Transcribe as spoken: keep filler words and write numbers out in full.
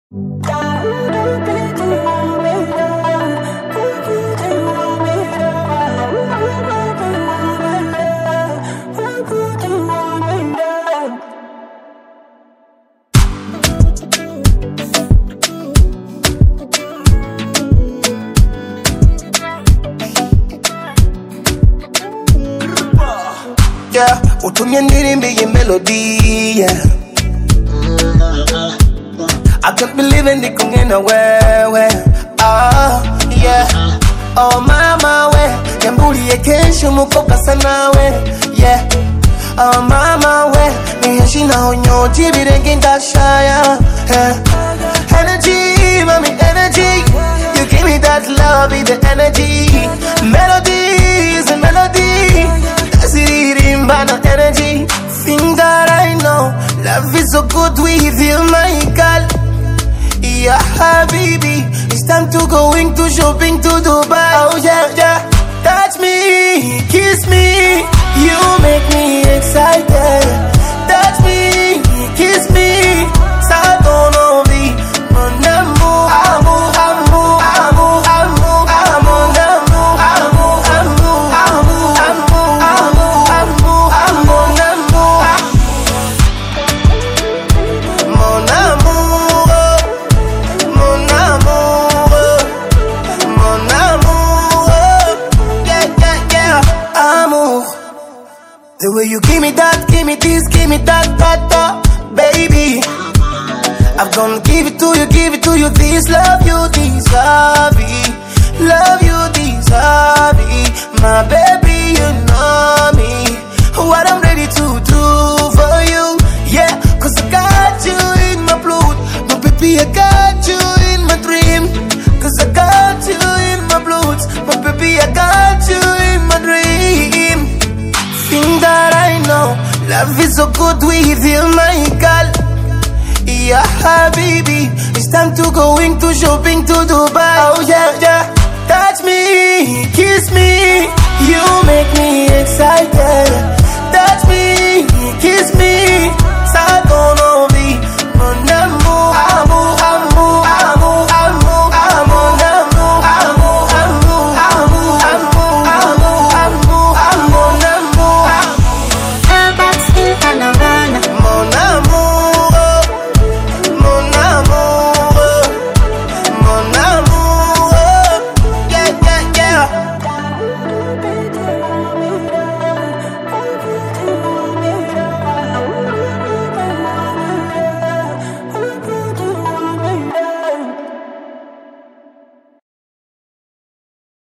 Yeah, utumye ndirimbe iyi melody, yeah. I can't believe it, ndikumwe na wewe, ah, yeah. Oh mama we, yamburiye kenshi umukoka asa nawe, yeah. Oh mama we, niheshi naho nyota ibirenge ndashaya, yeah. Energy, mommy, energy. You give me that love, be the energy. Melody is a melody. That's it in banana energy. Think that I know love is so good with you, my girl. Yeah, habibi, it's time to going to shopping to Dubai. Oh yeah, yeah. Touch me, kiss me, you make me excited. Touch me, kiss me, ça donne envie. Mon amour, amour, amour, amour, amour, amour, amour, amour, amour, amour, amour, amour, amour, mon amour, mon amour, mon amour, yeah, yeah, yeah, amour. The way you give me that, give me this, give me that, that, that, baby. I'm gonna give it to you, give it to you. This love you deserve it. Love you deserve it. My baby, you know me. What I'm ready to do for you. Yeah, cause I got you in my blood. My baby, I got you in my dream. Cause I got you in my blood. My baby, I got you in my dream. Think that I know love is so good with you, my girl. Yeah, habibi, it's time to going to shopping to Dubai. Oh yeah, yeah. Touch me, kiss me, you make me excited.